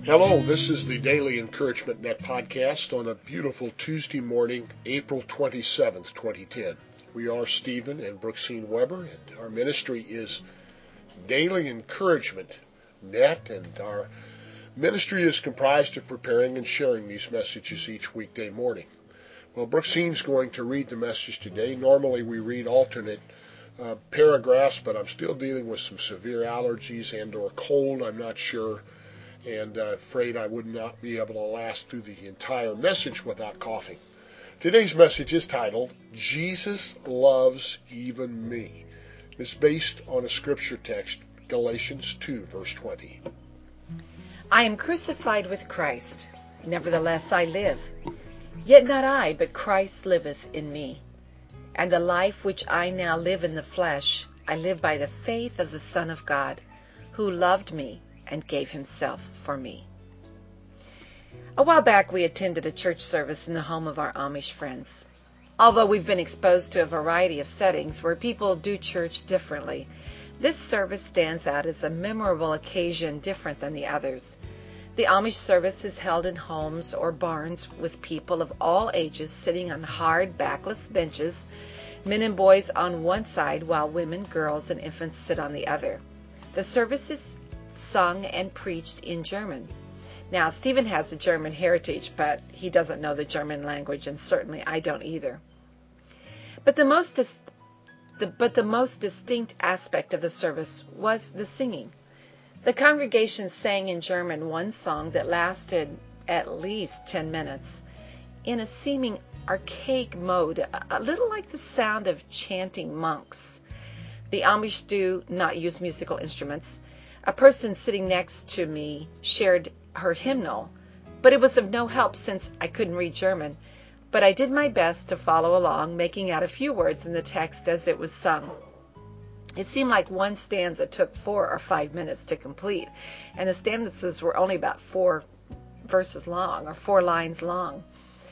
Hello, this is the Daily Encouragement Net podcast on a beautiful Tuesday morning, April 27th, 2010. We are Stephen and Brooksine Weber, and our ministry is Daily Encouragement Net, and our ministry is comprised of preparing and sharing these messages each weekday morning. Well, Brooksine's going to read the message today. Normally we read alternate paragraphs, but I'm still dealing with some severe allergies and or cold. I'm not sure, and afraid I would not be able to last through the entire message without coughing. Today's message is titled, Jesus Loves Even Me. It's based on a scripture text, Galatians 2, verse 20. I am crucified with Christ, nevertheless I live. Yet not I, but Christ liveth in me. And the life which I now live in the flesh, I live by the faith of the Son of God, who loved me and gave himself for me. A while back we attended a church service in the home of our Amish friends. Although we've been exposed to a variety of settings where people do church differently, this service stands out as a memorable occasion different than the others. The Amish service is held in homes or barns with people of all ages sitting on hard backless benches, men and boys on one side while women, girls, and infants sit on the other. The service is sung and preached in German. Now, Stephen has a German heritage, but he doesn't know the German language, and certainly I don't either. But the most distinct aspect of the service was the singing. The congregation sang in German one song that lasted at least 10 minutes in a seeming archaic mode, a little like the sound of chanting monks. The Amish do not use musical instruments. A person sitting next to me shared her hymnal, but it was of no help since I couldn't read German. But I did my best to follow along, making out a few words in the text as it was sung. It seemed like one stanza took 4 or 5 minutes to complete, and the stanzas were only about 4 verses long, or 4 lines long.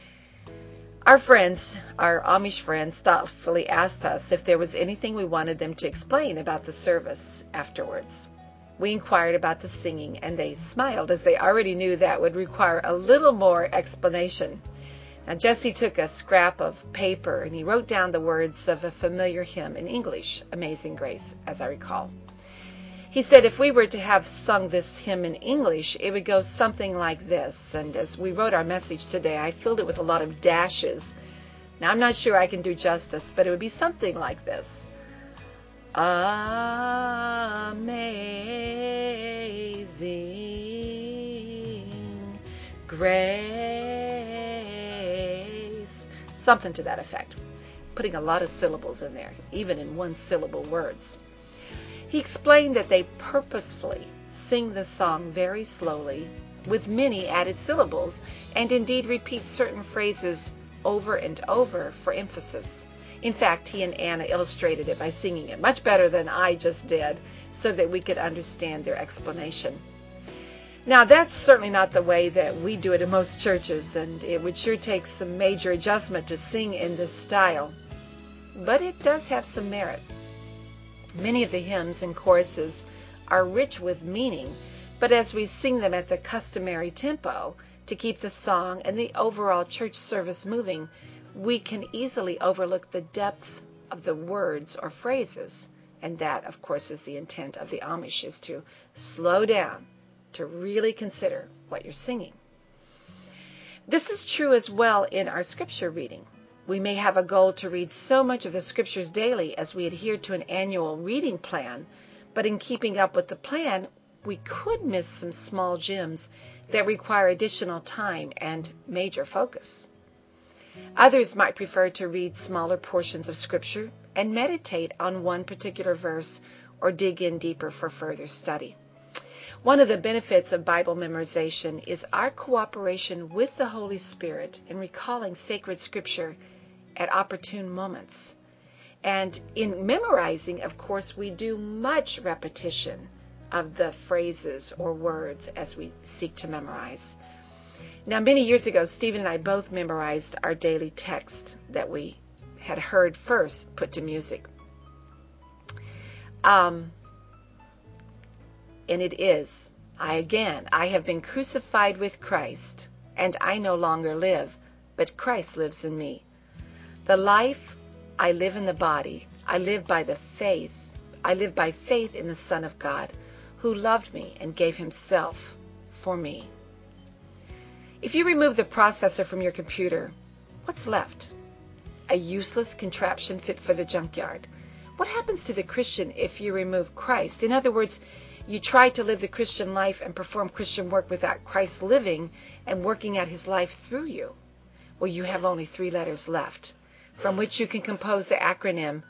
Our Amish friends, thoughtfully asked us if there was anything we wanted them to explain about the service afterwards. We inquired about the singing, and they smiled as they already knew that would require a little more explanation. Now, Jesse took a scrap of paper and he wrote down the words of a familiar hymn in English, Amazing Grace, as I recall. He said if we were to have sung this hymn in English, it would go something like this. And as we wrote our message today, I filled it with a lot of dashes. Now, I'm not sure I can do justice, but it would be something like this. Amazing grace. Something to that effect. Putting a lot of syllables in there, even in one-syllable words. He explained that they purposefully sing the song very slowly, with many added syllables, and indeed repeat certain phrases over and over for emphasis. In fact, he and Anna illustrated it by singing it much better than I just did, so that we could understand their explanation. Now, that's certainly not the way that we do it in most churches, and it would sure take some major adjustment to sing in this style. But it does have some merit. Many of the hymns and choruses are rich with meaning, but as we sing them at the customary tempo to keep the song and the overall church service moving, we can easily overlook the depth of the words or phrases. And that, of course, is the intent of the Amish, is to slow down, to really consider what you're singing. This is true as well in our scripture reading. We may have a goal to read so much of the scriptures daily as we adhere to an annual reading plan, but in keeping up with the plan, we could miss some small gems that require additional time and major focus. Others might prefer to read smaller portions of scripture and meditate on one particular verse or dig in deeper for further study. One of the benefits of Bible memorization is our cooperation with the Holy Spirit in recalling sacred scripture at opportune moments. And in memorizing, of course, we do much repetition of the phrases or words as we seek to memorize. Now, many years ago, Stephen and I both memorized our daily text that we had heard first put to music. And it is I have been crucified with Christ, and I no longer live, but Christ lives in me. The life I live in the body, I live by faith in the Son of God, who loved me and gave himself for me. If you remove the processor from your computer, what's left? A useless contraption fit for the junkyard. What happens to the Christian if you remove Christ? In other words, you try to live the Christian life and perform Christian work without Christ living and working out his life through you. Well, you have only 3 letters left, from which you can compose the acronym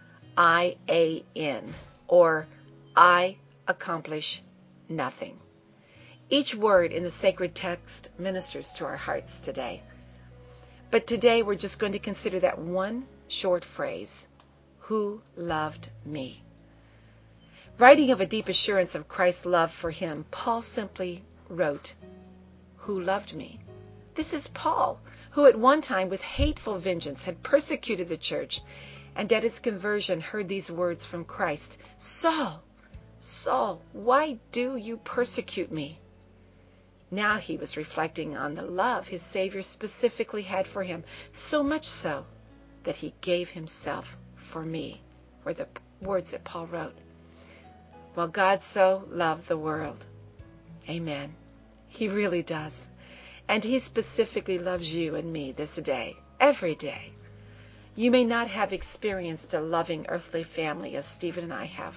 IAN, or I accomplish nothing. Each word in the sacred text ministers to our hearts today. But today we're just going to consider that one short phrase, who loved me. Writing of a deep assurance of Christ's love for him, Paul simply wrote, who loved me. This is Paul, who at one time with hateful vengeance had persecuted the church, and at his conversion heard these words from Christ, Saul, Saul, why do you persecute me? Now he was reflecting on the love his Savior specifically had for him, so much so that he gave himself for me, were the words that Paul wrote. Well, God so loved the world. Amen. He really does. And he specifically loves you and me this day, every day. You may not have experienced a loving earthly family as Stephen and I have.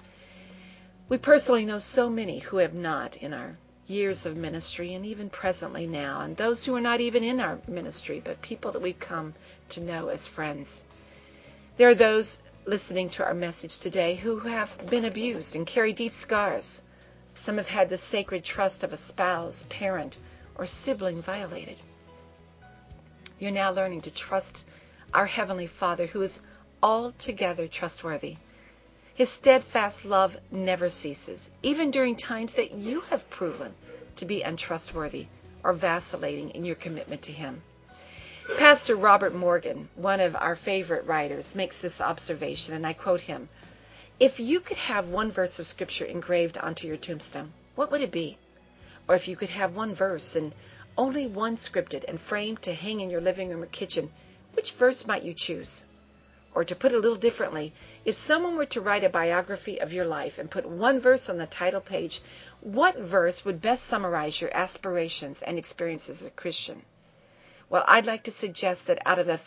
We personally know so many who have not in our years of ministry, and even presently now, and those who are not even in our ministry, but people that we've come to know as friends. There are those listening to our message today who have been abused and carry deep scars. Some have had the sacred trust of a spouse, parent, or sibling violated. You're now learning to trust our Heavenly Father, who is altogether trustworthy. His steadfast love never ceases, even during times that you have proven to be untrustworthy or vacillating in your commitment to him. Pastor Robert Morgan, one of our favorite writers, makes this observation, and I quote him, if you could have one verse of Scripture engraved onto your tombstone, what would it be? Or if you could have one verse and only one scripted and framed to hang in your living room or kitchen, which verse might you choose? Or to put it a little differently, if someone were to write a biography of your life and put one verse on the title page, what verse would best summarize your aspirations and experiences as a Christian? Well, I'd like to suggest that out of the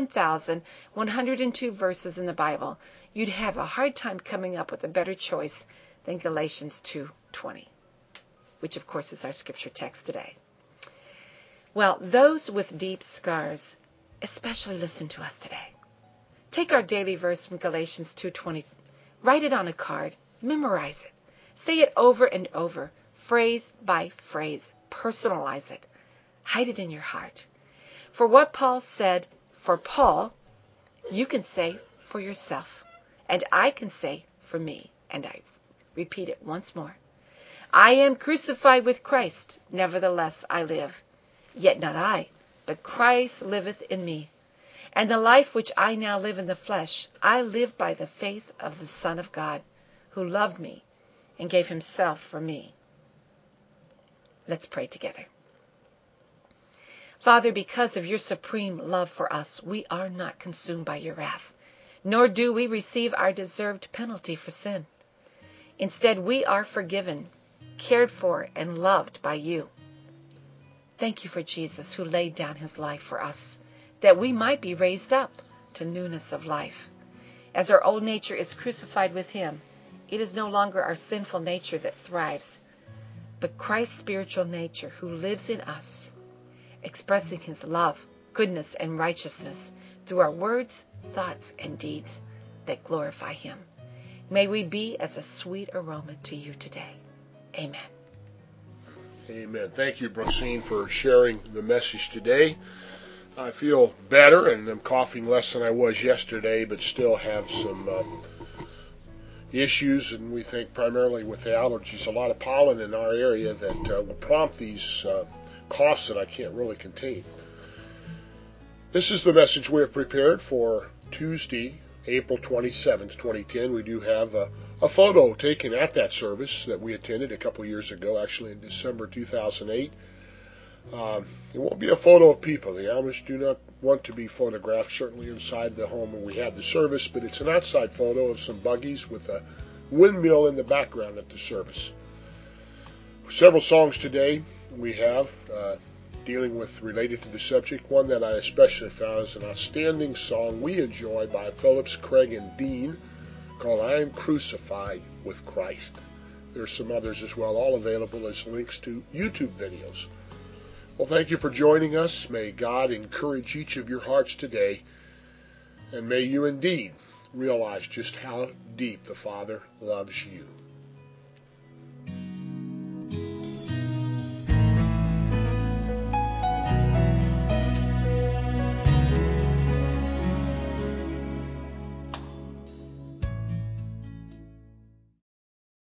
31,102 verses in the Bible, you'd have a hard time coming up with a better choice than Galatians 2:20, which of course is our scripture text today. Well, those with deep scars especially listen to us today. Take our daily verse from Galatians 2:20, write it on a card, memorize it, say it over and over, phrase by phrase, personalize it, hide it in your heart. For what Paul said for Paul, you can say for yourself, and I can say for me, and I repeat it once more. I am crucified with Christ, nevertheless I live. Yet not I, but Christ liveth in me. And the life which I now live in the flesh, I live by the faith of the Son of God, who loved me and gave himself for me. Let's pray together. Father, because of your supreme love for us, we are not consumed by your wrath, nor do we receive our deserved penalty for sin. Instead, we are forgiven, cared for, and loved by you. Thank you for Jesus, who laid down his life for us, that we might be raised up to newness of life. As our old nature is crucified with him, it is no longer our sinful nature that thrives, but Christ's spiritual nature who lives in us, expressing his love, goodness, and righteousness through our words, thoughts, and deeds that glorify him. May we be as a sweet aroma to you today. Amen. Amen. Thank you, Brooksine, for sharing the message today. I feel better, and I'm coughing less than I was yesterday, but still have some issues, and we think primarily with the allergies. A lot of pollen in our area that will prompt these coughs that I can't really contain. This is the message we have prepared for Tuesday, April 27th, 2010. We do have a A photo taken at that service that we attended a couple years ago, actually in December 2008. It won't be a photo of people. The Amish do not want to be photographed, certainly inside the home where we had the service, but it's an outside photo of some buggies with a windmill in the background at the service. Several songs today we have dealing with related to the subject. One that I especially found is an outstanding song we enjoy by Phillips, Craig, and Dean called I Am Crucified with Christ. There's some others as well, all available as links to YouTube videos. Well, thank you for joining us. May God encourage each of your hearts today, and may you indeed realize just how deep the Father loves you.